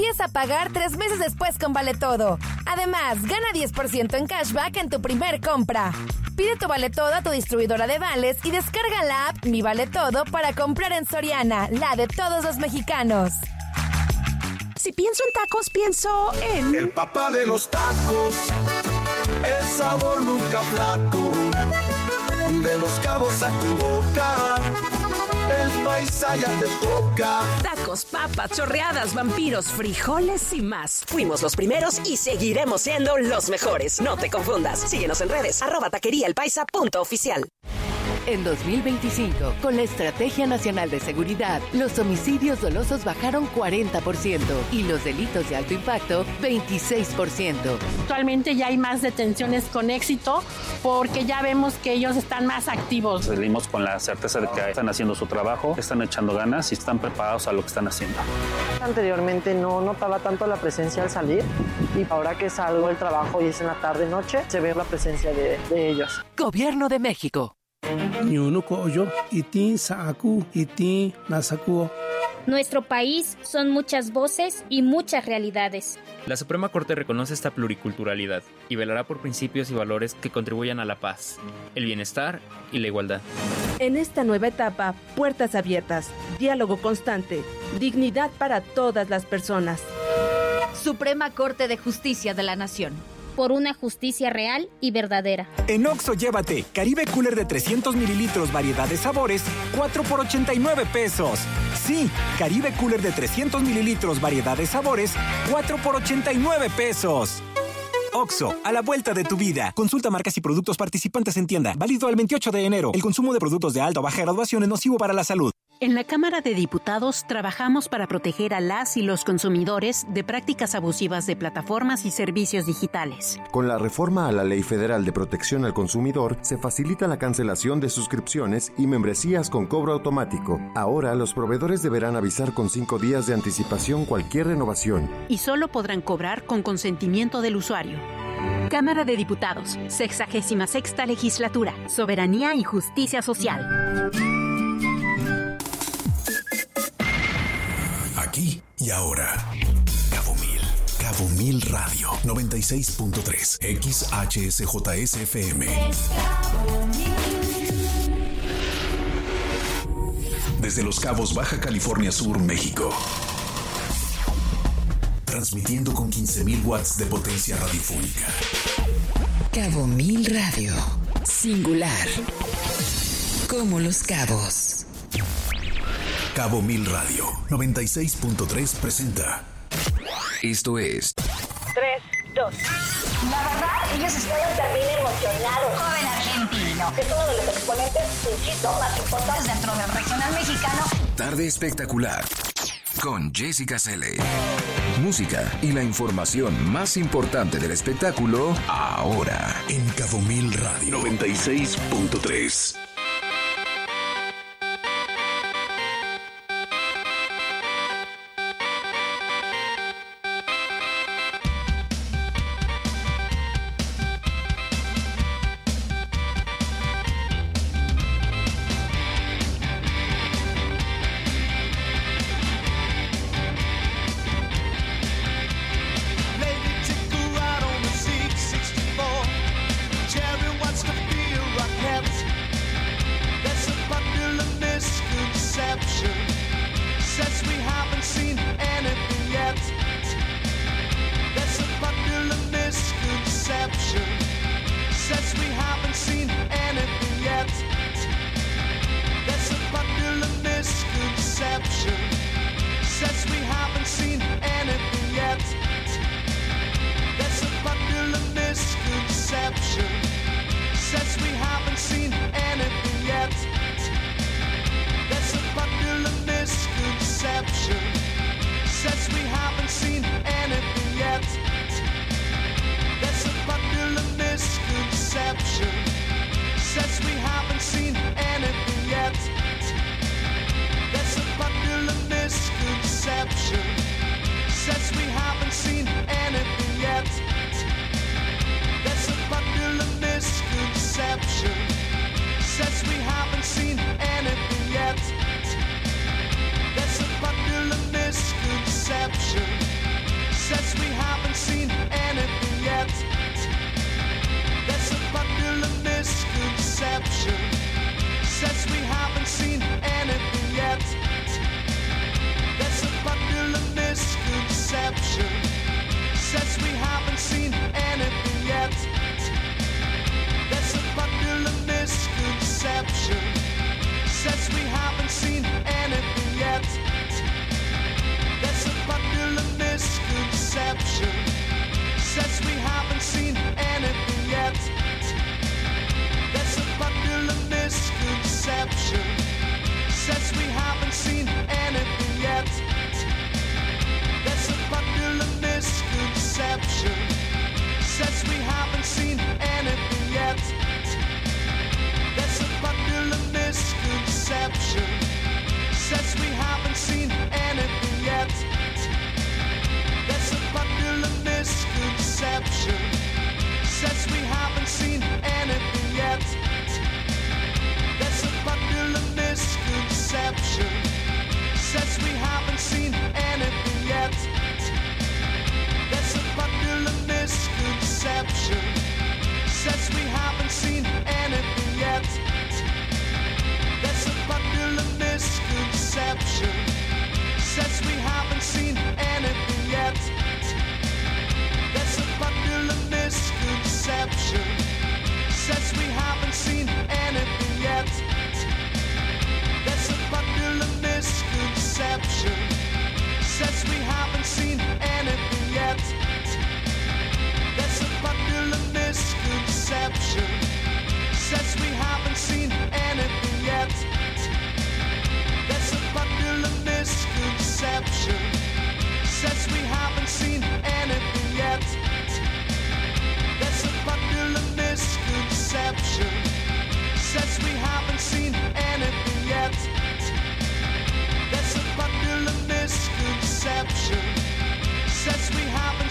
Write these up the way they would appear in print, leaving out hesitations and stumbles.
empieza a pagar 3 meses después con Vale Todo. Además, gana 10% en cashback en tu primer compra. Pide tu Vale Todo a tu distribuidora de vales y descarga la app Mi Vale Todo para comprar en Soriana, la de todos los mexicanos. Si pienso en tacos, pienso en... El papá de los tacos, el sabor nunca flaco, de Los Cabos a tu boca, el paisa ya te toca. Tacos, papas, chorreadas, vampiros, frijoles y más. Fuimos los primeros y seguiremos siendo los mejores. No te confundas. Síguenos en redes, @taqueriaelpaisa.oficial. En 2025, con la Estrategia Nacional de Seguridad, los homicidios dolosos bajaron 40% y los delitos de alto impacto 26%. Actualmente ya hay más detenciones con éxito porque ya vemos que ellos están más activos. Salimos con la certeza de que están haciendo su trabajo, están echando ganas y están preparados a lo que están haciendo. Anteriormente no notaba tanto la presencia al salir y ahora que salgo del trabajo y es en la tarde-noche, se ve la presencia de ellos. Gobierno de México. Nuestro país son muchas voces y muchas realidades. La Suprema Corte reconoce esta pluriculturalidad y velará por principios y valores que contribuyan a la paz, el bienestar y la igualdad. En esta nueva etapa, puertas abiertas, diálogo constante, dignidad para todas las personas. Suprema Corte de Justicia de la Nación. Por una justicia real y verdadera. En Oxxo llévate Caribe Cooler de 300 mililitros, variedad de sabores, 4 por 89 pesos. Sí, Caribe Cooler de 300 mililitros, variedad de sabores, 4 por 89 pesos. Oxxo, a la vuelta de tu vida. Consulta marcas y productos participantes en tienda. Válido al 28 de enero. El consumo de productos de alta o baja graduación es nocivo para la salud. En la Cámara de Diputados trabajamos para proteger a las y los consumidores de prácticas abusivas de plataformas y servicios digitales. Con la reforma a la Ley Federal de Protección al Consumidor, se facilita la cancelación de suscripciones y membresías con cobro automático. Ahora, los proveedores deberán avisar con 5 días de anticipación cualquier renovación. Y solo podrán cobrar con consentimiento del usuario. Cámara de Diputados, 66ª Legislatura, Soberanía y Justicia Social. Aquí y ahora. Cabo Mil Radio 96.3 XHSJSFM. Desde Los Cabos, Baja California Sur, México. Transmitiendo con 15,000 watts de potencia radiofónica. Cabo Mil Radio. Singular. Como Los Cabos. Cabo Mil Radio 96.3 presenta. Esto es 3, 2. La verdad, ellos estaban también emocionados. Joven argentino. Es uno de los exponentes, insisto, más importantes dentro del regional mexicano. Tarde espectacular con Jessica Cele. Música y la información más importante del espectáculo ahora en Cabo Mil Radio 96.3.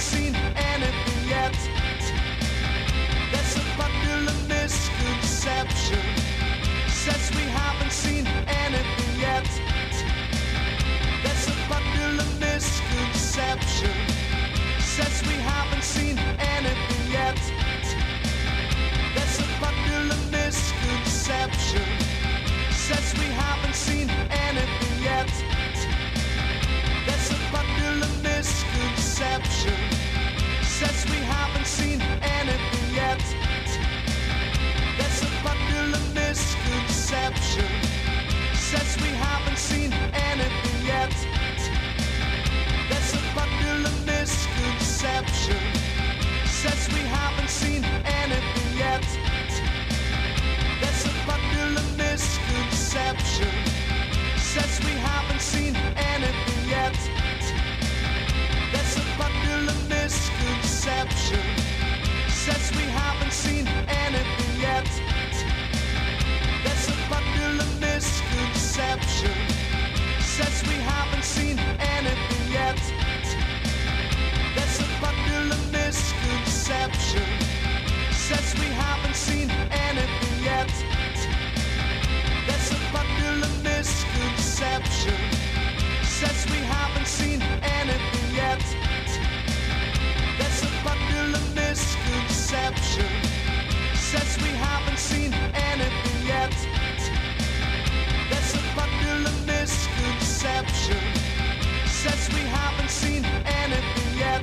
seen anything yet. That's a popular misconception. Says we haven't seen anything yet. That's a popular misconception. Says we haven't seen anything yet. That's a popular misconception. Says we haven't seen anything yet. That's a popular misconception. Says we haven't seen anything yet. That's a popular misconception. Says we haven't seen anything yet. That's a popular misconception. Says we haven't seen anything yet. That's a popular misconception. Says we haven't seen anything yet. That's a popular misconception. Says we haven't seen anything yet. That's a popular misconception. Says we haven't seen anything yet. That's a popular misconception. Says we haven't seen anything yet. That's a popular misconception. Says we haven't seen anything yet. That's a popular misconception. Says we haven't seen anything yet. That's a popular misconception. Says we haven't seen anything yet.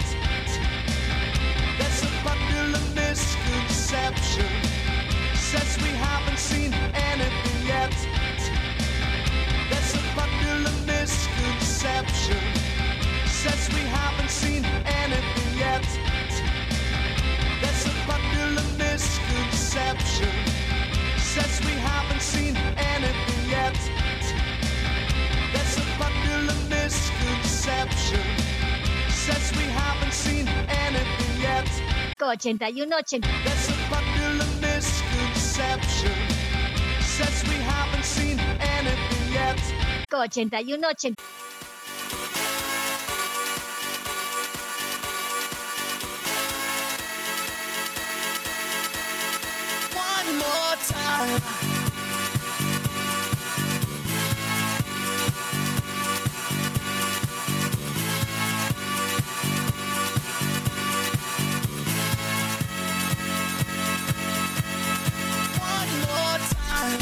That's a popular misconception. Says we haven't seen anything yet. That's a popular misconception. Says we haven't seen anything yet. That's a popular misconception. Says we haven't seen anything yet. That's a popular misconception. Says we haven't seen anything yet. 8180. That's a popular misconception. Says we haven't seen anything yet. 8180. One more time. One more time.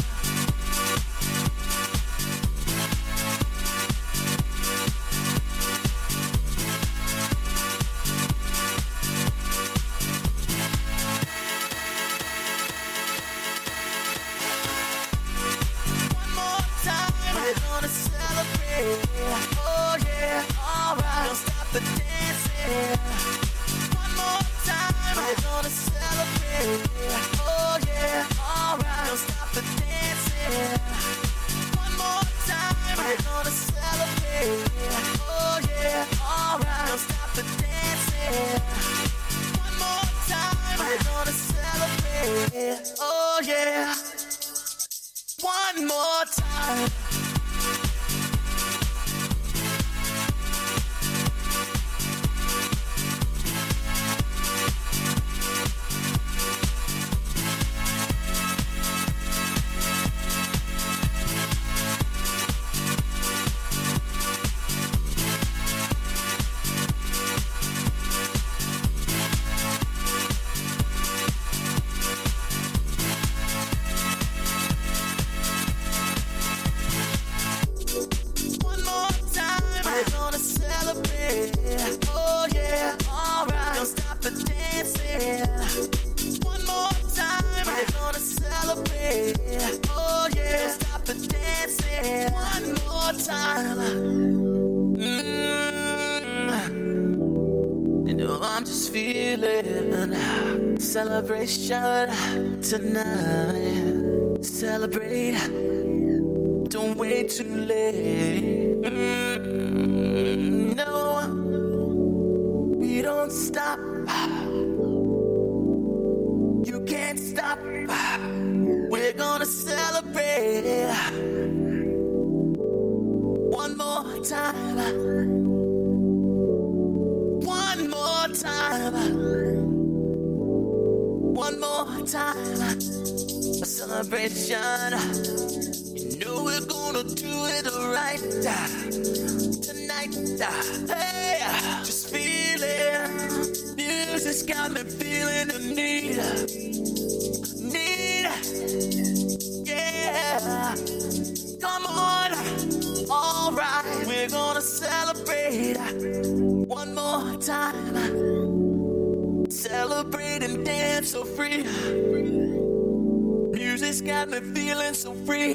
Oh yeah, alright, don't stop the dancing. One more time, we're gonna celebrate. Oh yeah, alright, don't stop the dancing. One more time, we're gonna celebrate. Oh yeah, alright, don't stop the dancing. One more time, we're gonna celebrate. Oh yeah, one more time. Oh yeah, alright, don't stop the dancing. One more time, we're gonna celebrate. Oh yeah, don't stop the dancing. One more time. You know I'm just feeling celebration tonight. Celebrate, don't wait too late. No, we don't stop. You can't stop. We're gonna celebrate one more time. One more time. One more time, a celebration. You know we're gonna do it right tonight. Hey, just feel it. Music's got me feeling the need. Yeah, come on. All right, we're gonna celebrate one more time. Celebrate and dance so free. Music's got me feeling so free.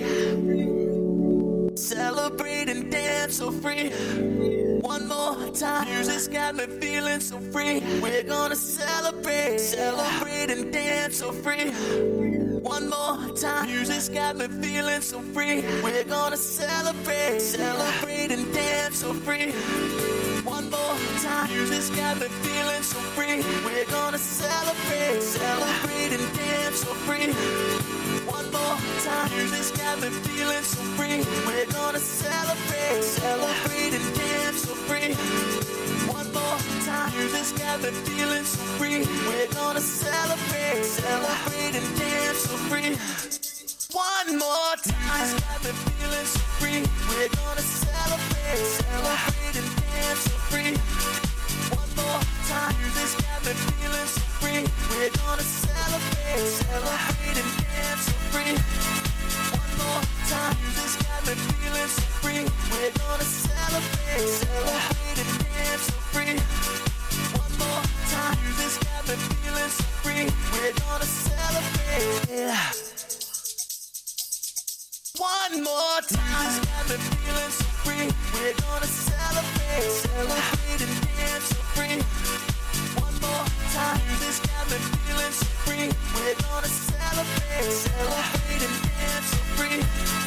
Celebrate and dance so free. One more time. Music's got me feeling so free. We're gonna celebrate and dance so free. One more time. Music's got me feeling so free. We're gonna celebrate and dance so free. One more time. Music's got me feeling so free. We're gonna celebrate and dance so free. One more time. Music's got me feeling so free. We're gonna celebrate and dance so free. One more time. Music's got me feeling so free. We're gonna celebrate and dance so free. One more time. Music's got me feeling so free. We're gonna celebrate and dance so free. One more time. Music's got me feeling so free. We're gonna celebrate and dance so free. One more time. Music's got me feeling so free. We're gonna celebrate and dance so free. One more time. Music's got me feeling so free. We're gonna celebrate. One more time. Music's got me feeling so free. We're gonna celebrate and dance so free. One more time. Music's got me feeling so free. We're gonna celebrate and dance so free.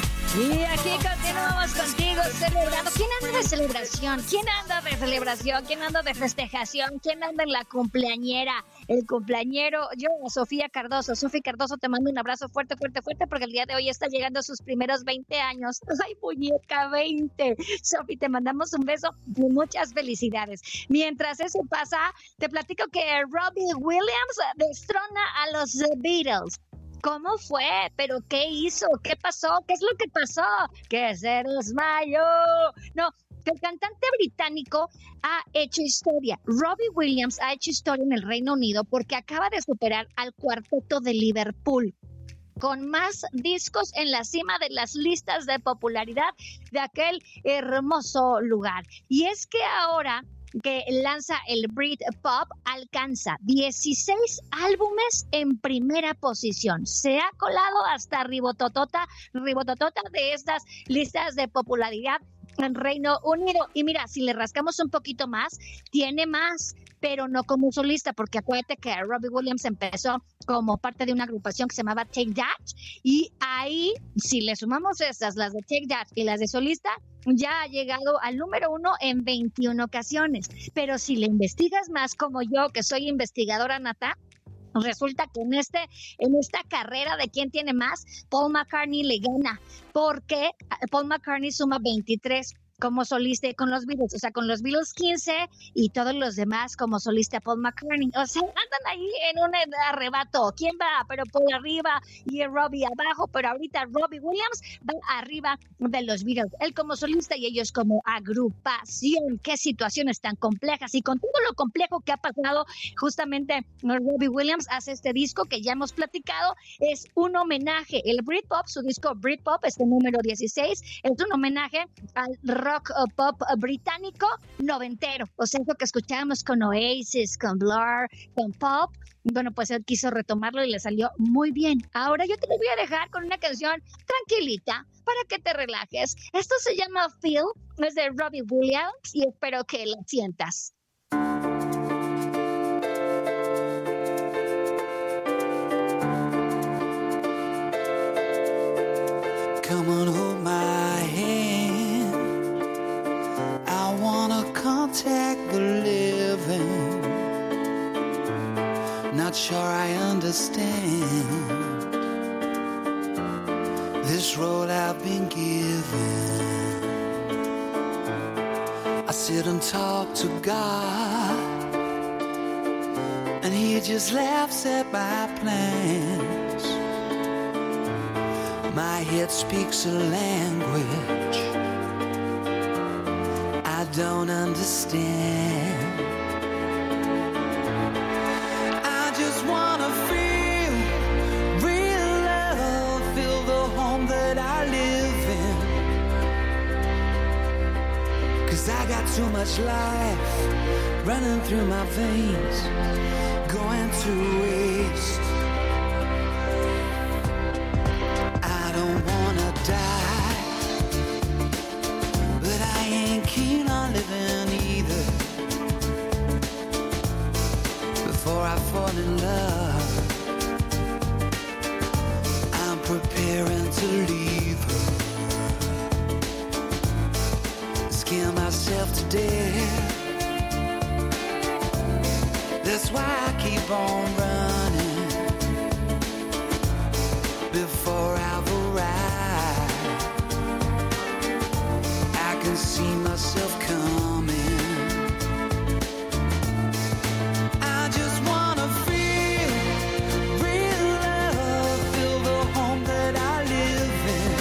Y aquí continuamos contigo celebrando. ¿Quién anda de celebración? ¿Quién anda de celebración? ¿Quién anda de festejación? ¿Quién anda en la cumpleañera? El cumpleañero, yo, Sofía Cardoso. Sofía Cardoso, te mando un abrazo fuerte, fuerte, fuerte, porque el día de hoy está llegando a sus primeros 20 años. ¡Ay, muñeca, 20! Sofía, te mandamos un beso y muchas felicidades. Mientras eso pasa, te platico que Robbie Williams destrona a los Beatles. ¿Cómo fue? ¿Pero qué hizo? ¿Qué pasó? ¿Qué es lo que pasó? ¿Que se desmayó? No, que el cantante británico ha hecho historia. Robbie Williams ha hecho historia en el Reino Unido porque acaba de superar al Cuarteto de Liverpool, con más discos en la cima de las listas de popularidad de aquel hermoso lugar. Y es que ahora que lanza el Britpop, alcanza 16 álbumes en primera posición. Se ha colado hasta ribototota de estas listas de popularidad en Reino Unido. Y mira, si le rascamos un poquito más, tiene más, pero no como solista, porque acuérdate que Robbie Williams empezó como parte de una agrupación que se llamaba Take That, y ahí, si le sumamos estas, las de Take That y las de solista, ya ha llegado al número 1 en 21 ocasiones. Pero si le investigas más, como yo, que soy investigadora nata, resulta que en esta carrera de quién tiene más, Paul McCartney le gana, porque Paul McCartney suma 23 como solista con los Beatles, o sea, con los Beatles 15 y todos los demás como solista Paul McCartney. O sea, andan ahí en un arrebato. ¿Quién va? Pero por arriba y Robbie abajo, pero ahorita Robbie Williams va arriba de los Beatles. Él como solista y ellos como agrupación. Qué situaciones tan complejas, y con todo lo complejo que ha pasado, justamente Robbie Williams hace este disco que ya hemos platicado. Es un homenaje. El Britpop, su disco Britpop, este número 16, es un homenaje al rock pop británico noventero, o sea, lo que escuchábamos con Oasis, con Blur, con Pop. Bueno, pues él quiso retomarlo y le salió muy bien. Ahora yo te lo voy a dejar con una canción tranquilita para que te relajes. Esto se llama Feel, es de Robbie Williams y espero que la sientas. Come on, hold my hand. I wanna contact the living. Not sure I understand this road I've been given. I sit and talk to God and he just laughs at my plans. My head speaks a language I don't understand. I just wanna feel real love, feel the home that I live in. 'Cause I got too much life running through my veins, going to waste. I don't wanna die, but I ain't keen on living either. Before I fall in love, I'm preparing to leave her. Scare myself to death. That's why I keep on running before I've arrived. I can see myself coming. I just wanna feel real love, feel the home that I live in.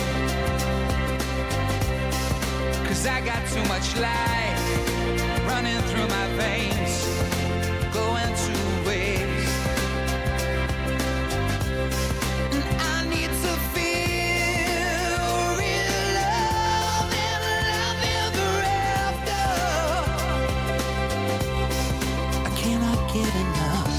'Cause I got too much life running through my veins, going to waste. And I need to feel real love and love ever after. I cannot get enough.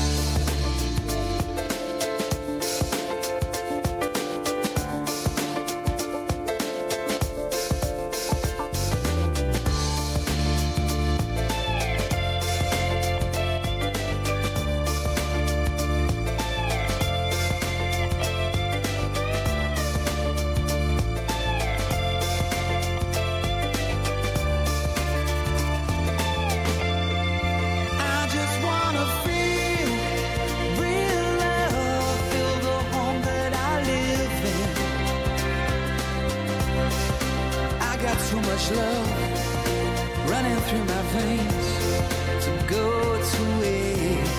I just wanna feel real love, feel the home that I live in. I got too much love running through my veins to go to waste.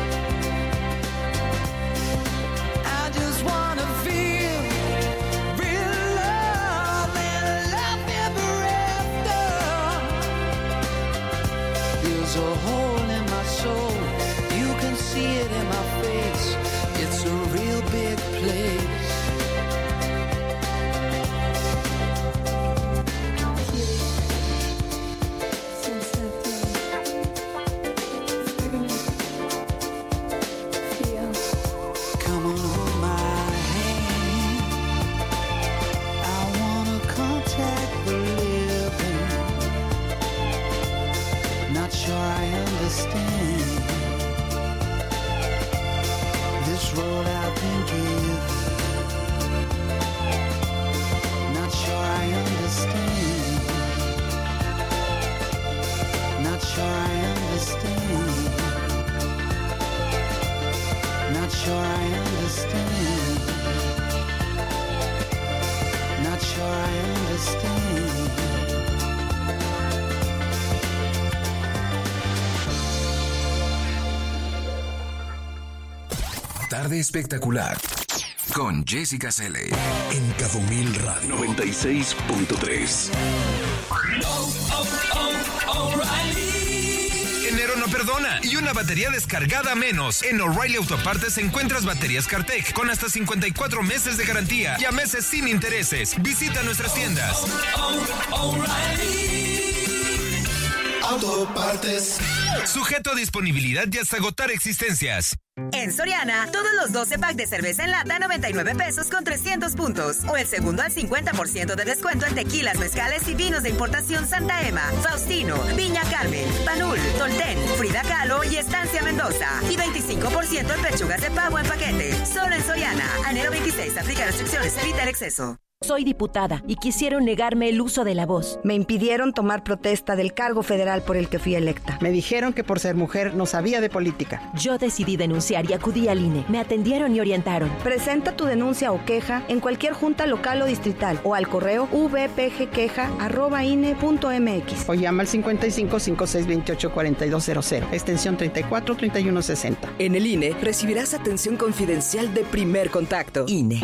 I just wanna feel real love and love ever after. There's a hole in my soul, you can see it in my face. It's a real big place. Come on, hold my hand. I wanna contact the living. Not sure I understand this road I've been given. Not sure I understand. Not sure I understand. Not sure I understand. Not sure I understand. Tarde espectacular con Jessica Cele en Cabo Mil Radio 96.3. Enero no perdona y una batería descargada menos. En O'Reilly Autopartes encuentras baterías Cartec con hasta 54 meses de garantía y a meses sin intereses. Visita nuestras tiendas. Autopartes. Sujeto a disponibilidad y hasta agotar existencias. En Soriana, todos los 12 pack de cerveza en lata, 99 pesos con 300 puntos. O el segundo al 50% de descuento en tequilas, mezcales y vinos de importación Santa Ema, Faustino, Viña Carmen, Panul, Tolten, Frida Kahlo y Estancia Mendoza. Y 25% en pechugas de pavo en paquete. Solo en Soriana. A enero 26, aplica restricciones, evita el exceso. Soy diputada y quisieron negarme el uso de la voz. Me impidieron tomar protesta del cargo federal por el que fui electa. Me dijeron que por ser mujer no sabía de política. Yo decidí denunciar y acudí al INE. Me atendieron y orientaron. Presenta tu denuncia o queja en cualquier junta local o distrital o al correo vpgqueja@ine.mx o llama al 55 56 28 4200, extensión 34 31 60. En el INE recibirás atención confidencial de primer contacto. INE.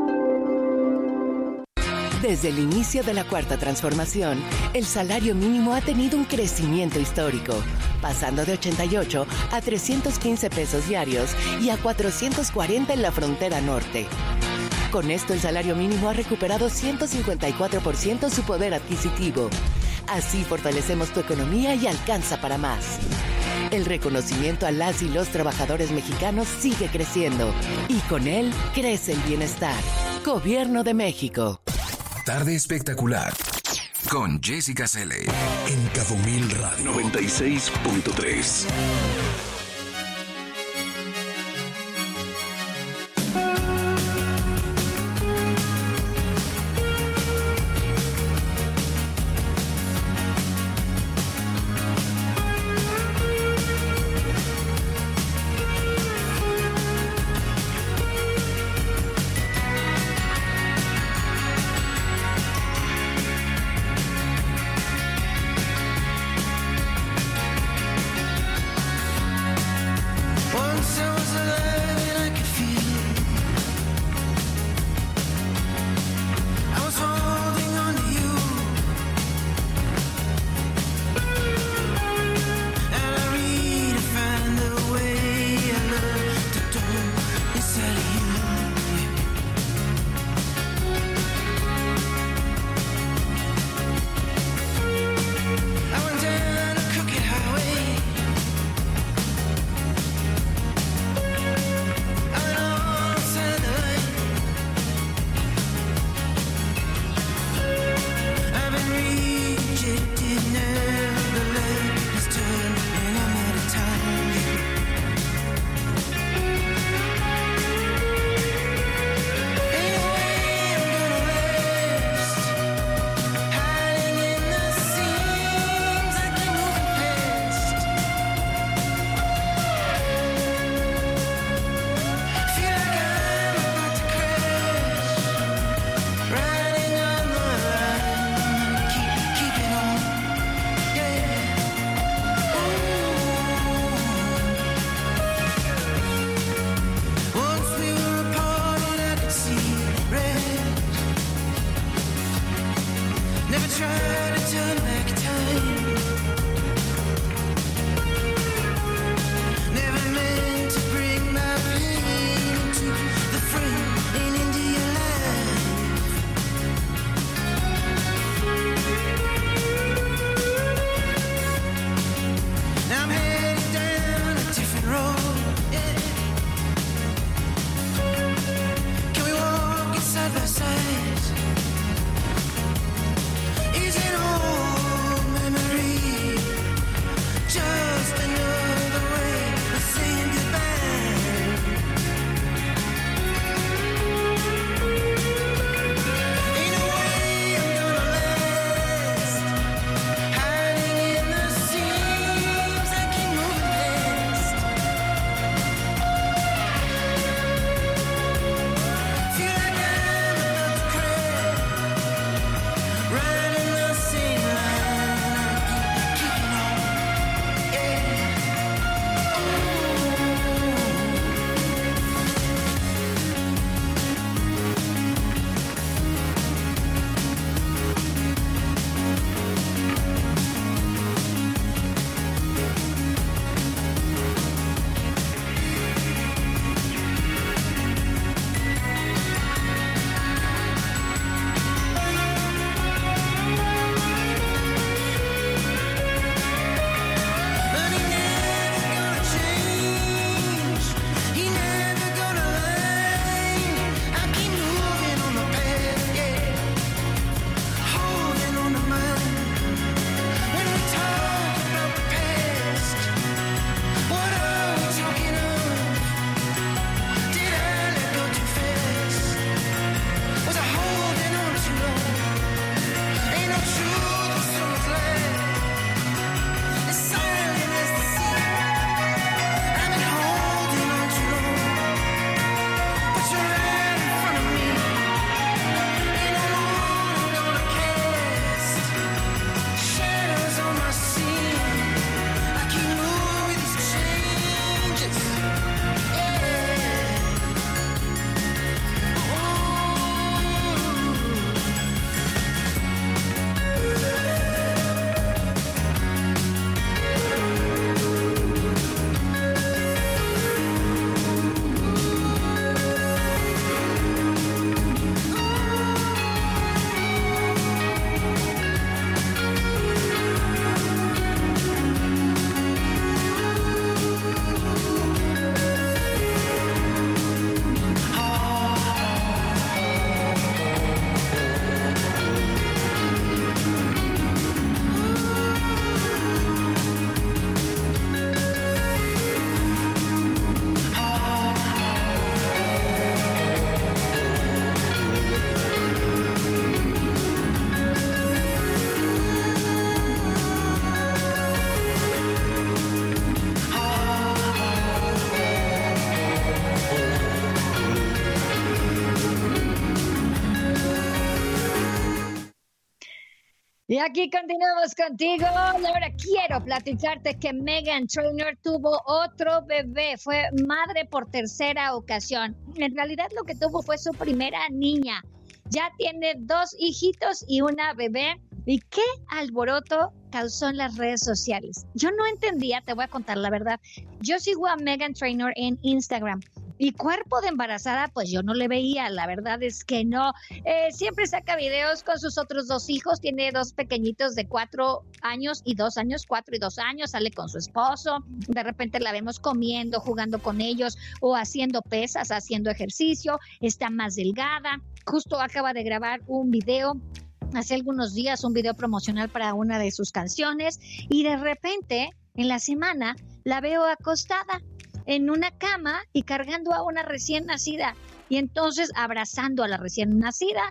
Desde el inicio de la Cuarta Transformación, el salario mínimo ha tenido un crecimiento histórico, pasando de 88 a 315 pesos diarios y a 440 en la frontera norte. Con esto, el salario mínimo ha recuperado 154% su poder adquisitivo. Así fortalecemos tu economía y alcanza para más. El reconocimiento a las y los trabajadores mexicanos sigue creciendo y con él crece el bienestar. Gobierno de México. Tarde espectacular con Jessica Cele en Cabo Mil Radio 96.3. Y aquí continuamos contigo. Y ahora quiero platicarte que Meghan Trainor tuvo otro bebé. Fue madre por tercera ocasión. En realidad lo que tuvo fue su primera niña. Ya tiene 2 hijitos y una bebé. ¿Y qué alboroto causó en las redes sociales? Yo no entendía, te voy a contar la verdad. Yo sigo a Meghan Trainor en Instagram. Y cuerpo de embarazada, pues yo no le veía, la verdad es que no. Siempre saca videos con sus otros 2 hijos, tiene 2 pequeñitos de 4 años y 2 años, 4 y 2 años, sale con su esposo, de repente la vemos comiendo, jugando con ellos o haciendo pesas, haciendo ejercicio, está más delgada. Justo acaba de grabar un video hace algunos días, un video promocional para una de sus canciones y de repente en la semana la veo acostada en una cama y cargando a una recién nacida y entonces abrazando a la recién nacida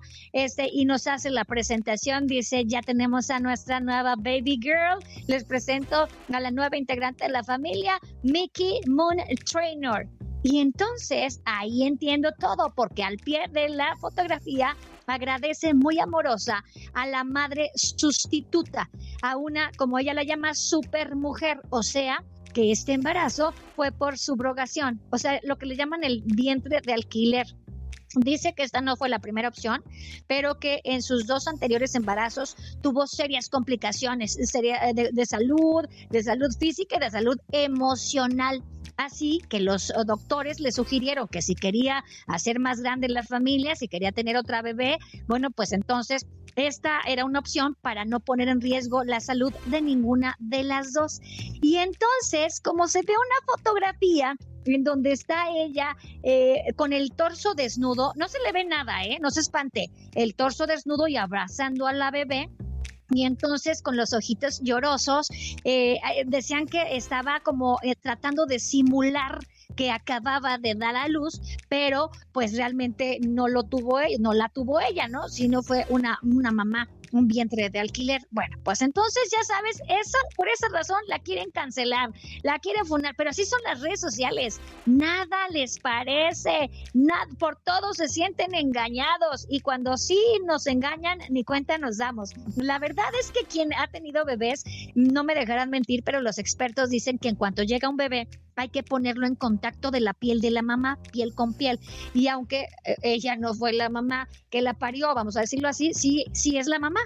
y nos hace la presentación, dice ya tenemos a nuestra nueva baby girl, les presento a la nueva integrante de la familia, Mickey Moon Trainor. Y entonces ahí entiendo todo porque al pie de la fotografía agradece muy amorosa a la madre sustituta, a una, como ella la llama, supermujer, o sea, que este embarazo fue por subrogación, o sea, lo que le llaman el vientre de alquiler. Dice que esta no fue la primera opción, pero que en sus 2 anteriores embarazos tuvo serias complicaciones de salud física y de salud emocional. Así que los doctores le sugirieron que si quería hacer más grande la familia, si quería tener otra bebé, bueno, pues entonces esta era una opción para no poner en riesgo la salud de ninguna de las 2. Y entonces, como se ve una fotografía en donde está ella con el torso desnudo, no se le ve nada, no se espante, el torso desnudo y abrazando a la bebé. Y entonces con los ojitos llorosos, decían que estaba como tratando de simular que acababa de dar a luz, pero pues realmente no la tuvo ella, ¿no? Sino fue una mamá, un vientre de alquiler. Bueno, pues entonces ya sabes, por esa razón la quieren cancelar, la quieren funar, pero así son las redes sociales, nada les parece, por todo se sienten engañados y cuando sí nos engañan ni cuenta nos damos. La verdad es que quien ha tenido bebés, no me dejarán mentir, pero los expertos dicen que en cuanto llega un bebé hay que ponerlo en contacto de la piel de la mamá, piel con piel, y aunque ella no fue la mamá que la parió, vamos a decirlo así, sí es la mamá,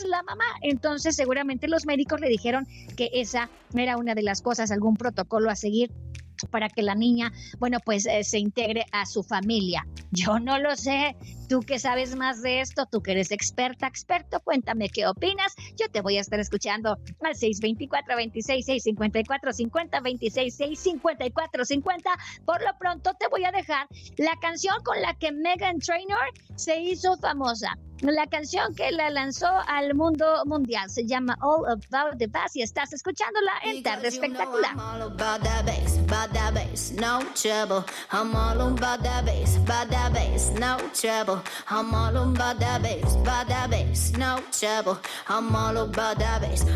entonces seguramente los médicos le dijeron que esa era una de las cosas, algún protocolo a seguir para que la niña, bueno, pues se integre a su familia. Yo no lo sé, tú que sabes más de esto, tú que eres experto, cuéntame qué opinas. Yo te voy a estar escuchando al 624-26-654-50, 26-654-50. Por lo pronto te voy a dejar la canción con la que Meghan Trainor se hizo famosa. La canción que la lanzó al mundo mundial se llama All About the Bass y estás escuchándola en Tarde Espectacular. I'm all about that bass, no trouble. I'm all about that bass, no trouble. I'm all about that bass, no trouble. I'm all about that bass,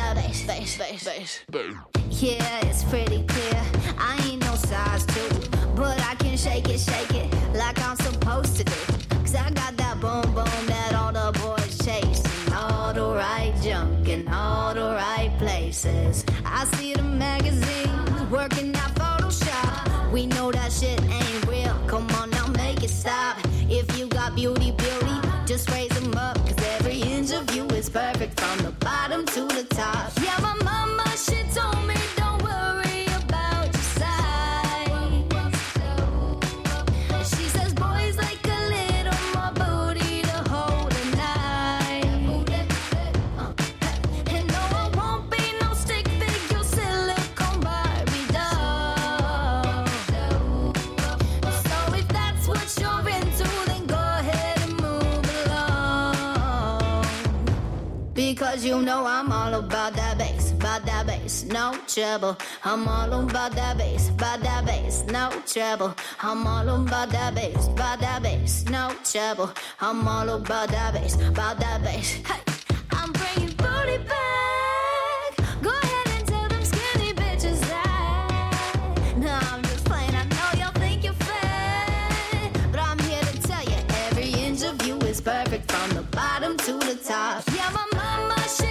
bass. Yeah, it's pretty clear. I ain't no size 2, but I can shake it like I'm supposed to do. 'Cause I got that boom boom that all the boys chase, and all the right junk in all the right places. I see the magazines working out Photoshop. We know that shit ain't real. Come on now, make it stop. If you got beauty, just raise them up. 'Cause every inch of you is perfect from the bottom to the top. Yeah, my mama, she told me don't worry about your size. She says boys like a little more booty to hold at night. And no, I won't be no stick figure silicone Barbie doll. So if that's what you're into, then go ahead and move along. Because you know I'm all about that bass, no trouble. I'm all about that bass, no trouble. I'm all about that bass, no trouble. I'm all about that bass, Hey, I'm bringing booty back. Go ahead and tell them skinny bitches that. No, I'm just playing. I know y'all think you're fat, but I'm here to tell you every inch of you is perfect from the bottom to the top. Yeah, my mama.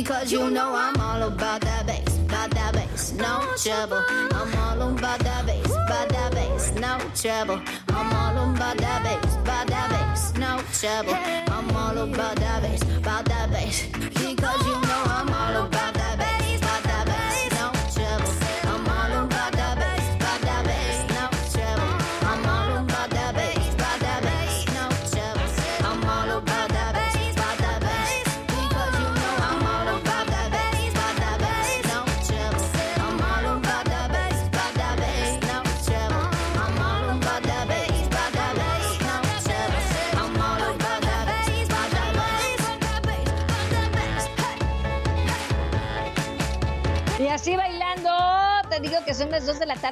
Because you know I'm all about that bass, no trouble. I'm all about that bass, no trouble. I'm all about that bass, no trouble. I'm all about that bass, because you know I'm all about that bass, no trouble. I'm all about that bass, no trouble. I'm all about that bass, no trouble. I'm all about that bass, because you know I'm all about that bass, no trouble. I'm all about that bass, no trouble. I'm all about that bass, no trouble. I'm all about that bass, Y así bailando, te digo que son las 2 de la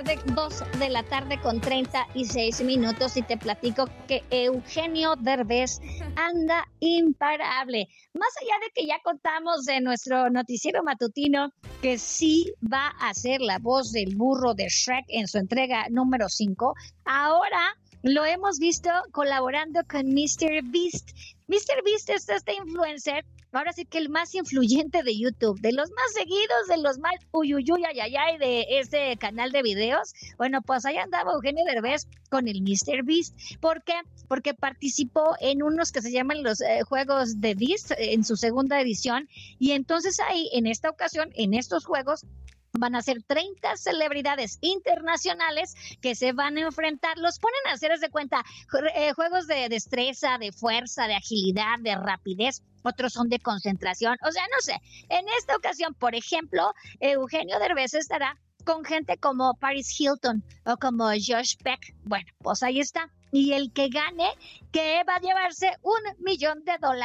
tarde con 36 minutos y te platico que Eugenio Derbez anda imparable. Más allá de que ya contamos en nuestro noticiero matutino que sí va a ser la voz del burro de Shrek en su entrega número 5, ahora lo hemos visto colaborando con Mr. Beast. Mr. Beast es este influencer, ahora sí que el más influyente de YouTube, de los más seguidos, de los más ayayay de este canal de videos. Bueno, pues ahí andaba Eugenio Derbez con el Mr. Beast. ¿Por qué? Porque participó en unos que se llaman los Juegos de Beast, en su segunda edición, y entonces ahí, en esta ocasión, en estos juegos, van a ser 30 celebridades internacionales que se van a enfrentar. Los ponen a hacer, de cuenta, juegos de destreza, de fuerza, de agilidad, de rapidez. Otros son de concentración. O sea, no sé. En esta ocasión, por ejemplo, Eugenio Derbez estará con gente como Paris Hilton o como Josh Peck. Bueno, pues ahí está. Y el que gane, que va a llevarse $1 millón.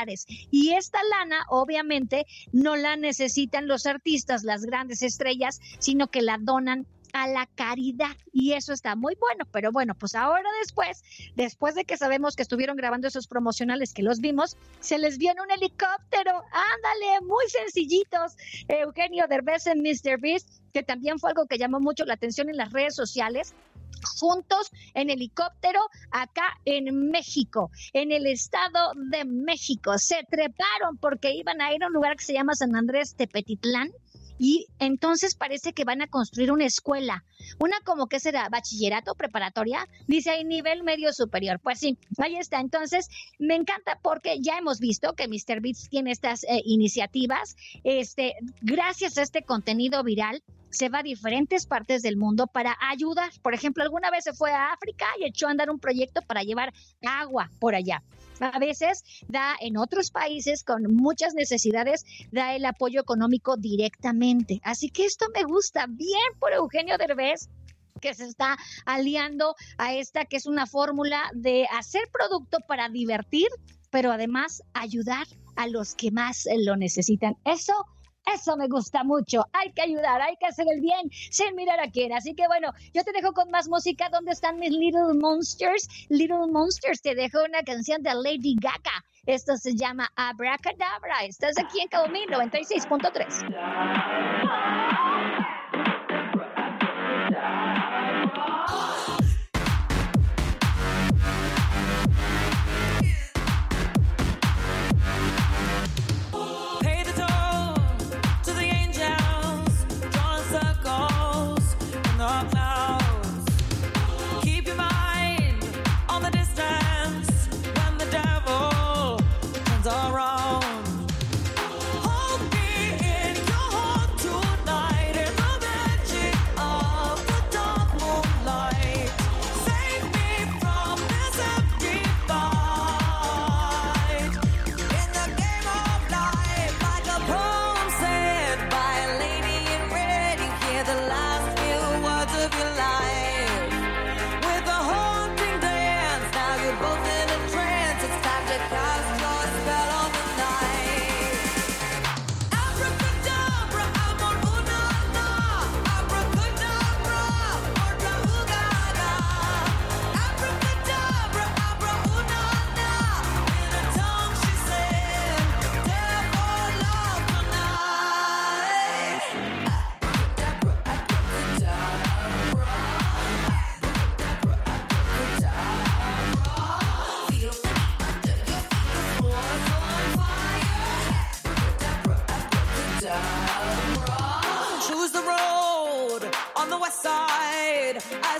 Y esta lana, obviamente, no la necesitan los artistas, las grandes estrellas, sino que la donan a la caridad. Y eso está muy bueno. Pero bueno, pues ahora después de que sabemos que estuvieron grabando esos promocionales que los vimos, se les vio en un helicóptero. Ándale, muy sencillitos. Eugenio Derbez en Mr. Beast, que también fue algo que llamó mucho la atención en las redes sociales. Juntos en helicóptero acá en México, en el Estado de México. Se treparon porque iban a ir a un lugar que se llama San Andrés Tepetitlán. Y entonces parece que van a construir una escuela, una como que será bachillerato, preparatoria, dice ahí nivel medio superior. Pues sí, ahí está. Entonces me encanta porque ya hemos visto que Mr. Beats tiene estas iniciativas, gracias a este contenido viral. Se va a diferentes partes del mundo para ayudar. Por ejemplo, alguna vez se fue a África y echó a andar un proyecto para llevar agua por allá. A veces da en otros países con muchas necesidades, da el apoyo económico directamente. Así que esto me gusta bien por Eugenio Derbez, que se está aliando a esta que es una fórmula de hacer producto para divertir, pero además ayudar a los que más lo necesitan. Eso me gusta mucho. Hay que ayudar, hay que hacer el bien sin mirar a quién. Así que bueno, yo te dejo con más música. ¿Dónde están mis Little Monsters? Little Monsters, te dejo una canción de Lady Gaga. Esto se llama Abracadabra. Estás aquí en Cabo Mil 96.3. Hold me in your heart tonight.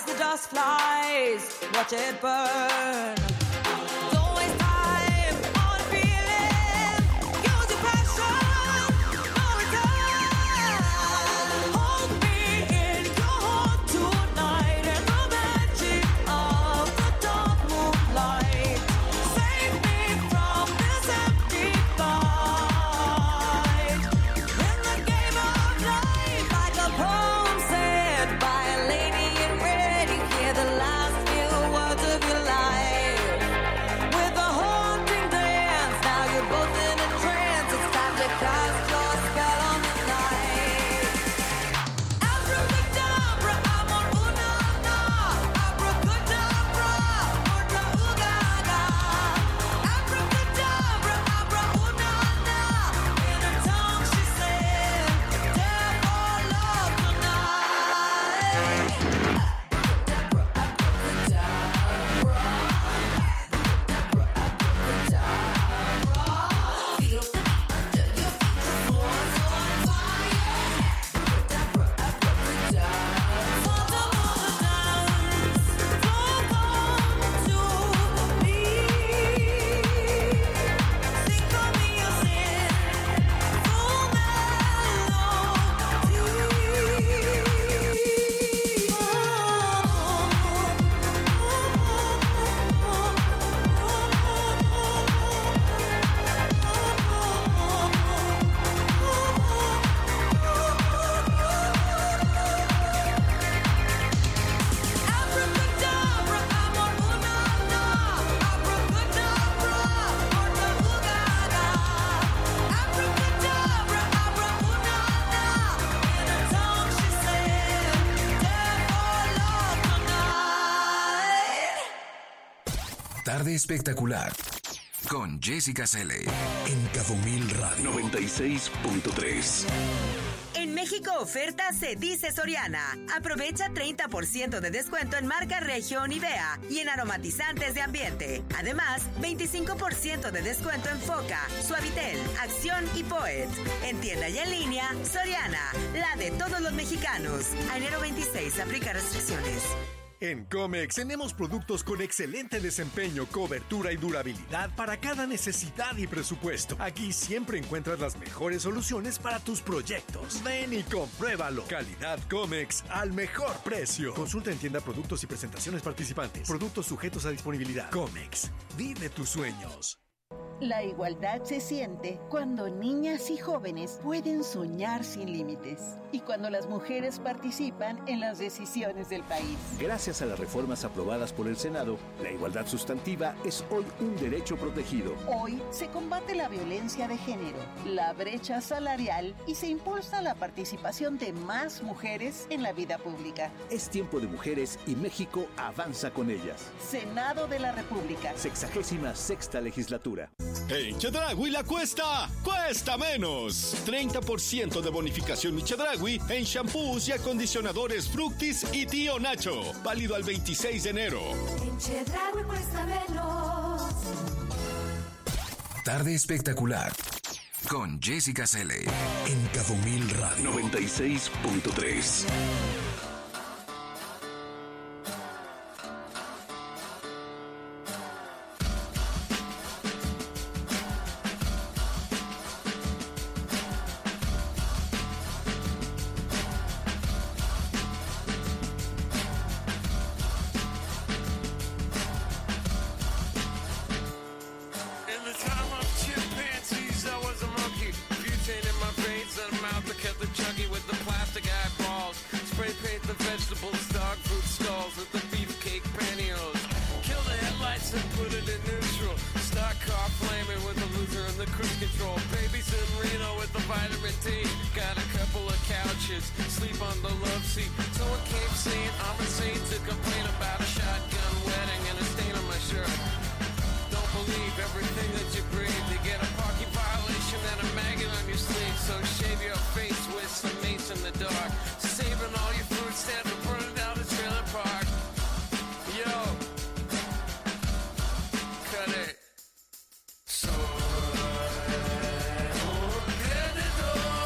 as the dust flies, watch it burn. Don't waste time on feeling, use your passion, no return. Hold me in your heart tonight in the magic of the dark moonlight. Save me from this empty fight. In the game of life, like a poem said by a lady in red, you hear the last few words of your life. With a haunting dance, now you're both in a trance. It's time to cast your spell on the night. Abracadabra, amor, una, na. Abracadabra, orta, ugaga. Abracadabra, abra, una, na. In her tongue she said, "Death or love tonight." Tarde espectacular con Jessica Cele en Cabo Mil Radio 96.3. En México oferta se dice Soriana. Aprovecha 30% de descuento en marca Regio Nivea y en aromatizantes de ambiente. Además, 25% de descuento en Foca, Suavitel, Acción y Poet. En tienda y en línea, Soriana, la de todos los mexicanos. A enero 26, aplica restricciones. En Comex tenemos productos con excelente desempeño, cobertura y durabilidad para cada necesidad y presupuesto. Aquí siempre encuentras las mejores soluciones para tus proyectos. Ven y compruébalo. Calidad Comex al mejor precio. Consulta en tienda productos y presentaciones participantes. Productos sujetos a disponibilidad. Comex, vive tus sueños. La igualdad se siente cuando niñas y jóvenes pueden soñar sin límites y cuando las mujeres participan en las decisiones del país. Gracias a las reformas aprobadas por el Senado, la igualdad sustantiva es hoy un derecho protegido. Hoy se combate la violencia de género, la brecha salarial y se impulsa la participación de más mujeres en la vida pública. Es tiempo de mujeres y México avanza con ellas. Senado de la República. 66ª legislatura. En Chedraui la cuesta menos. 30% de bonificación mi Chedraui en shampoos y acondicionadores Fructis y Tío Nacho. Válido al 26 de enero. En Chedraui cuesta menos. Tarde espectacular con Jessica Cele en Cabo Mil Radio 96.3.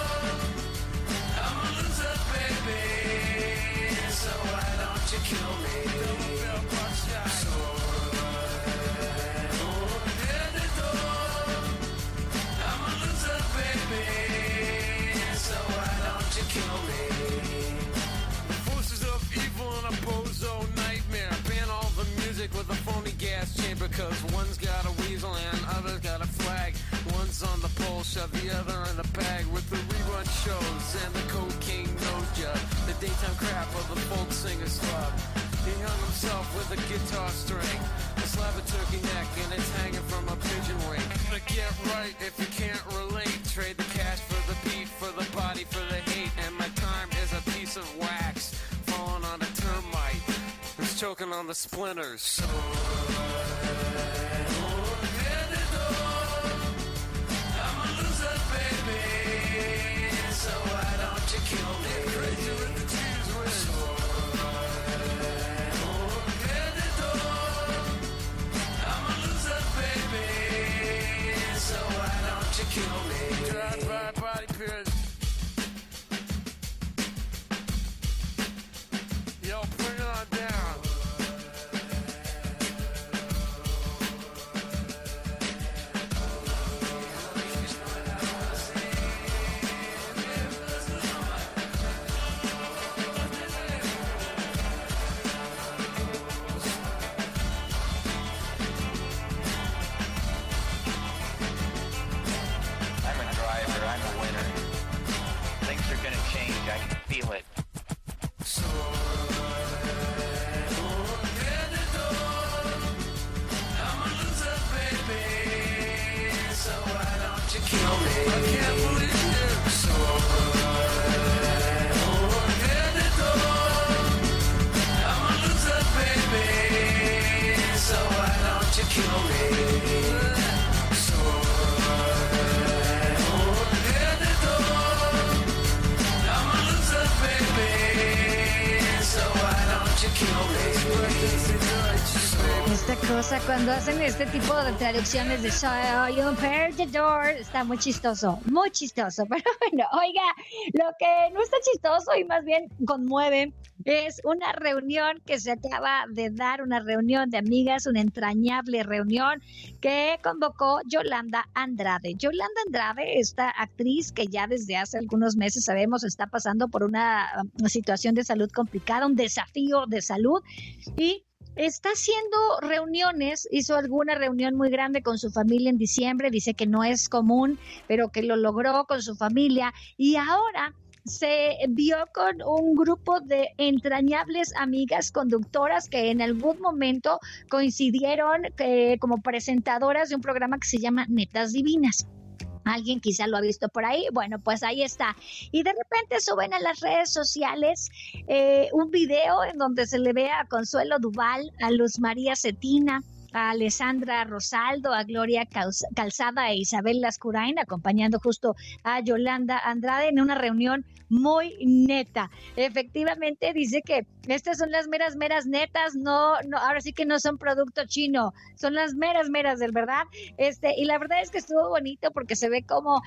Kill me. gas chamber, cause one's got a weasel and other's got a flag. One's on the pole, shove the other in a bag. With the rerun shows and the cocaine nose job, the daytime crap of the folk singer's club. He hung himself with a guitar string, a slab of turkey neck, and it's hanging from a pigeon wing. But get right if you can't relate. Trade the cash for the beat, for the body, for the hate. And my time is a piece of wax falling on a termite who's choking on the splinters. So I'm a loser, baby. So why don't you kill me? Crazy with the tears with. Kill me. Drive by body pierce. Yo, bring it on down. I can feel it. So, I'm a loser, baby. So why don't you kill me? I can't believe it. So, I'm a loser, baby. So why don't you kill me? Esta cosa, cuando hacen este tipo de traducciones de soy un perdedor, está muy chistoso, pero bueno, oiga, lo que no está chistoso y más bien conmueve es una reunión que se acaba de dar, una reunión de amigas, una entrañable reunión que convocó Yolanda Andrade. Yolanda Andrade, esta actriz que ya desde hace algunos meses sabemos está pasando por una situación de salud complicada, un desafío de salud, y está haciendo reuniones, hizo alguna reunión muy grande con su familia en diciembre, dice que no es común, pero que lo logró con su familia, y ahora se vio con un grupo de entrañables amigas conductoras que en algún momento coincidieron como presentadoras de un programa que se llama Netas Divinas. Alguien quizá lo ha visto por ahí. Bueno, pues ahí está. Y de repente suben a las redes sociales un video en donde se le ve a Consuelo Duval, a Luz María Cetina, a Alessandra Rosaldo, a Gloria Calzada e Isabel Lascurain, acompañando justo a Yolanda Andrade en una reunión muy neta. Efectivamente dice que estas son las meras netas, no, ahora sí que no son producto chino, son las meras del verdad. Y la verdad es que estuvo bonito porque se ve como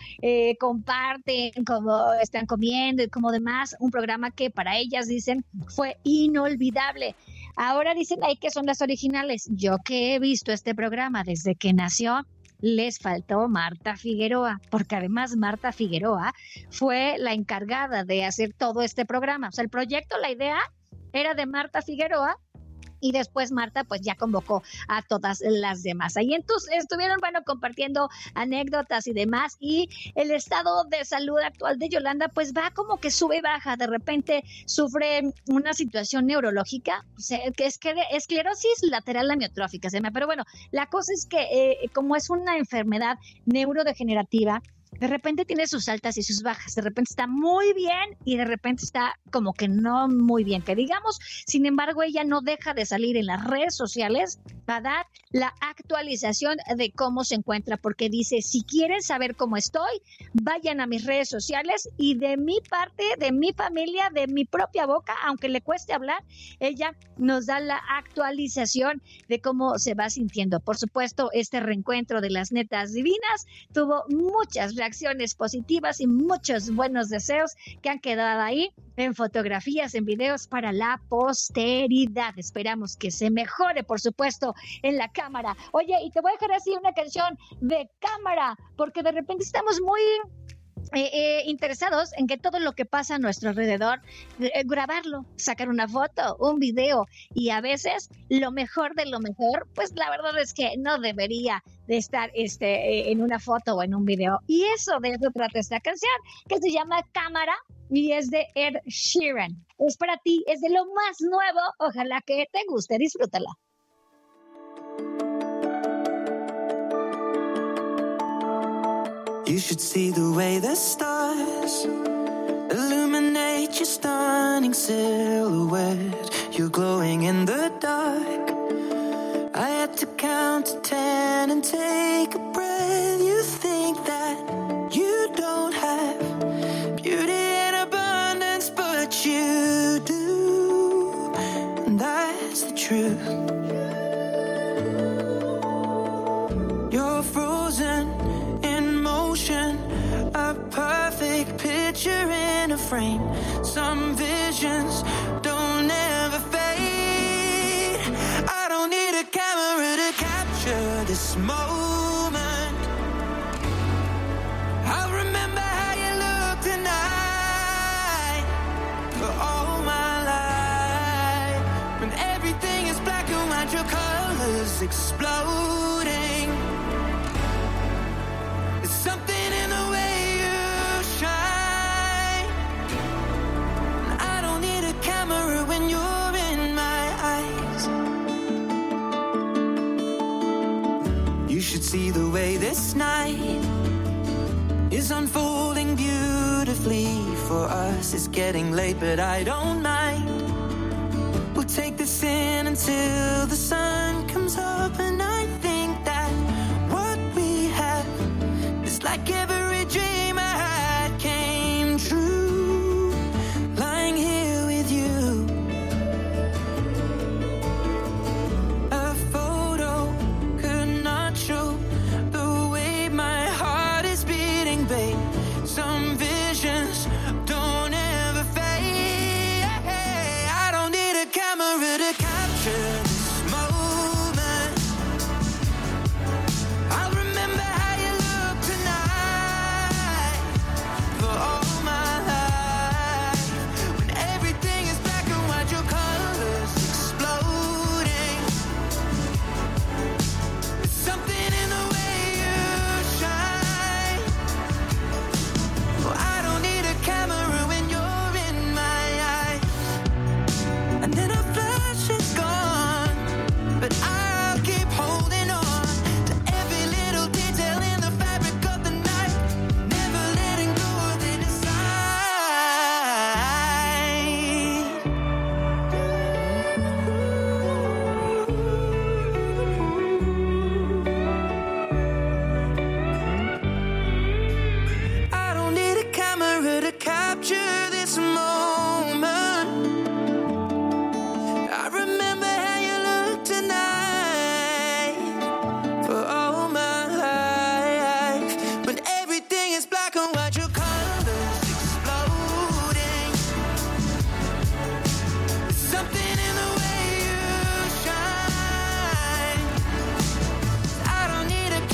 comparten, como están comiendo y como demás, un programa que para ellas dicen fue inolvidable. Ahora dicen ahí que son las originales. Yo que he visto este programa desde que nació, les faltó Marta Figueroa, porque además Marta Figueroa fue la encargada de hacer todo este programa. O sea, el proyecto, la idea era de Marta Figueroa, y después Marta pues ya convocó a todas las demás. Ahí entonces estuvieron, compartiendo anécdotas y demás, y el estado de salud actual de Yolanda pues va como que sube y baja. De repente sufre una situación neurológica, que es esclerosis lateral amiotrófica, pero bueno, la cosa es que como es una enfermedad neurodegenerativa, de repente tiene sus altas y sus bajas, de repente está muy bien y de repente está como que no muy bien, que digamos. Sin embargo, ella no deja de salir en las redes sociales a dar la actualización de cómo se encuentra, porque dice, si quieren saber cómo estoy, vayan a mis redes sociales, y de mi parte, de mi familia, de mi propia boca, aunque le cueste hablar, ella nos da la actualización de cómo se va sintiendo. Por supuesto, este reencuentro de las Netas Divinas tuvo muchas reacciones positivas y muchos buenos deseos que han quedado ahí en fotografías, en videos para la posteridad. Esperamos que se mejore, por supuesto, en la cámara. Oye, y te voy a dejar así una canción de cámara, porque de repente estamos muy interesados en que todo lo que pasa a nuestro alrededor, grabarlo, sacar una foto, un video, y a veces lo mejor de lo mejor, pues la verdad es que no debería de estar en una foto o en un video. Y eso de eso trata esta canción, que se llama Cámara y es de Ed Sheeran. Es para ti, es de lo más nuevo, ojalá que te guste, disfrútala. You should see the way the stars illuminate your stunning silhouette. You're glowing in the dark. I had to count to 10 and take a breath. You think that you don't have beauty in abundance, but you do, and that's the truth. You're frozen in motion, a perfect picture in a frame. Some visions don't ever fade. I don't need a camera to capture this moment. I'll remember how you look tonight for all my life. When everything is black and white, your colors exploding. Something in the way you shine. I don't need a camera when you're in my eyes. You should see the way this night is unfolding beautifully for us. It's getting late, but I don't mind. We'll take this in until the sun comes up, and I think that what we have is like every dream I had came true, lying here with you. A photo could not show the way my heart is beating, babe. Some visions don't ever fade. I don't need a camera to capture this moment. I'll remember how you look tonight for all my life. When everything is black and white, your colors exploding. There's something in the way you shine. Oh, I don't need a camera when you're in my eyes. And then a flash is gone, but I'll keep holding on to every little detail in the fabric of the night, never letting go of it inside. I don't need a camera to capture this moment. I remember how you look tonight for all my life. When everything is black and white, your colors exploding. Something in the way you shine. I don't need a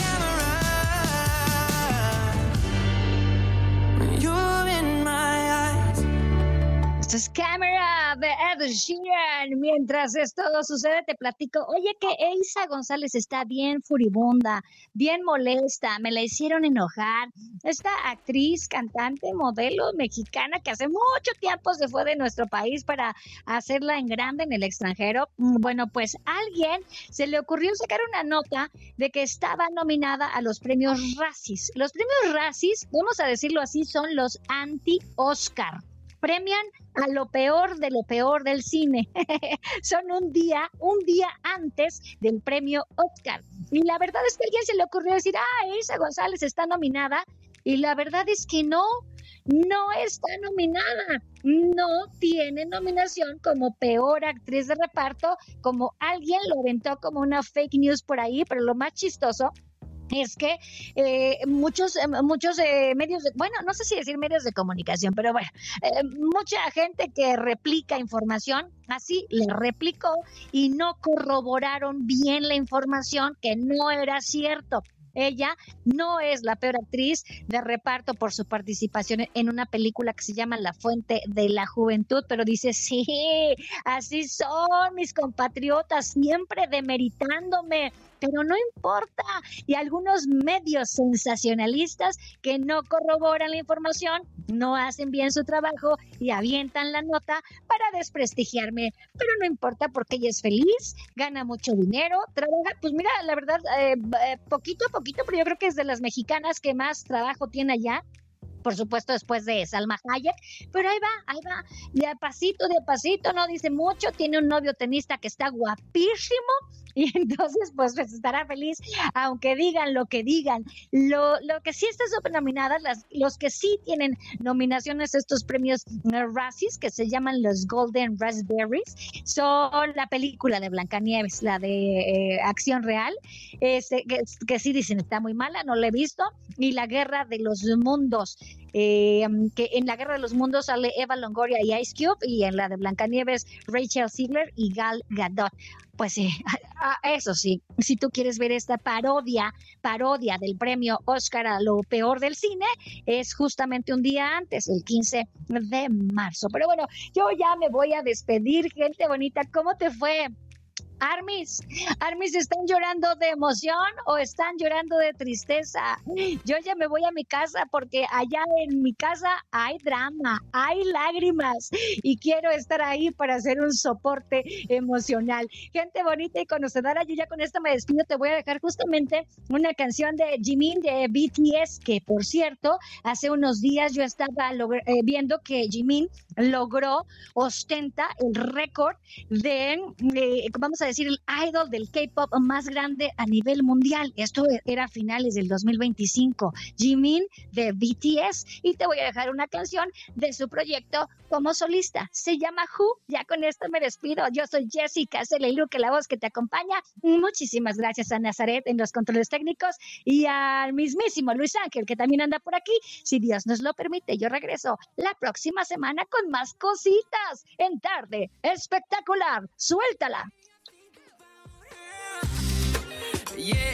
camera when you're in my eyes. Esto es Cámara de Ed Sheeran. Mientras esto sucede, te platico. Oye, que Eiza González está bien furibunda, bien molesta. Me la hicieron enojar. Esta actriz, cantante, modelo mexicana que hace mucho tiempo se fue de nuestro país para hacerla en grande en el extranjero. Bueno, pues a alguien se le ocurrió sacar una nota de que estaba nominada a los premios Razzies. Los premios Razzies, vamos a decirlo así, son los anti-Oscar. Premian a lo peor del cine. Son un día antes del premio Oscar. Y la verdad es que a alguien se le ocurrió decir, Eiza González está nominada. Y la verdad es que no está nominada. No tiene nominación como peor actriz de reparto, como alguien lo aventó como una fake news por ahí, pero lo más chistoso es que muchos medios, no sé si decir medios de comunicación, pero bueno, mucha gente que replica información, así le replicó y no corroboraron bien la información, que no era cierto. ella no es la peor actriz de reparto por su participación en una película que se llama La Fuente de la Juventud, pero dice, sí, así son mis compatriotas, siempre demeritándome, pero no importa. Y algunos medios sensacionalistas que no corroboran la información, no hacen bien su trabajo y avientan la nota para desprestigiarme, pero no importa porque ella es feliz, gana mucho dinero, trabaja, pues mira, la verdad, poquito a poquito, pero yo creo que es de las mexicanas que más trabajo tiene allá. Por supuesto, después de Salma Hayek, pero ahí va, de a pasito, no dice mucho, tiene un novio tenista que está guapísimo, y entonces pues estará feliz, aunque digan lo que digan. Lo que sí está supernominadas, los que sí tienen nominaciones a estos premios Razzies, que se llaman los Golden Raspberries, son la película de Blancanieves, la de acción real, que sí dicen está muy mala, no la he visto, y La Guerra de los Mundos, que en La Guerra de los Mundos sale Eva Longoria y Ice Cube, y en la de Blancanieves Rachel Zegler y Gal Gadot. Pues sí, eso sí, si tú quieres ver esta parodia del premio Oscar a lo peor del cine, es justamente un día antes, el 15 de marzo. Pero bueno, yo ya me voy a despedir, gente bonita. ¿Cómo te fue? Armis, ¿están llorando de emoción o están llorando de tristeza? Yo ya me voy a mi casa porque allá en mi casa hay drama, hay lágrimas y quiero estar ahí para hacer un soporte emocional. Gente bonita y conocedora, yo ya con esto me despido. Te voy a dejar justamente una canción de Jimin de BTS, que por cierto, hace unos días yo estaba viendo que Jimin ostenta el récord de, vamos a decir, el idol del K-pop más grande a nivel mundial. Esto era a finales del 2025. Jimin de BTS, y te voy a dejar una canción de su proyecto como solista. Se llama Who. Ya con esto me despido. Yo soy Jessica Celeluque, la voz que te acompaña. Muchísimas gracias a Nazaret en los controles técnicos y al mismísimo Luis Ángel, que también anda por aquí. Si Dios nos lo permite, yo regreso la próxima semana con más cositas en Tarde Espectacular. Suéltala. Yeah.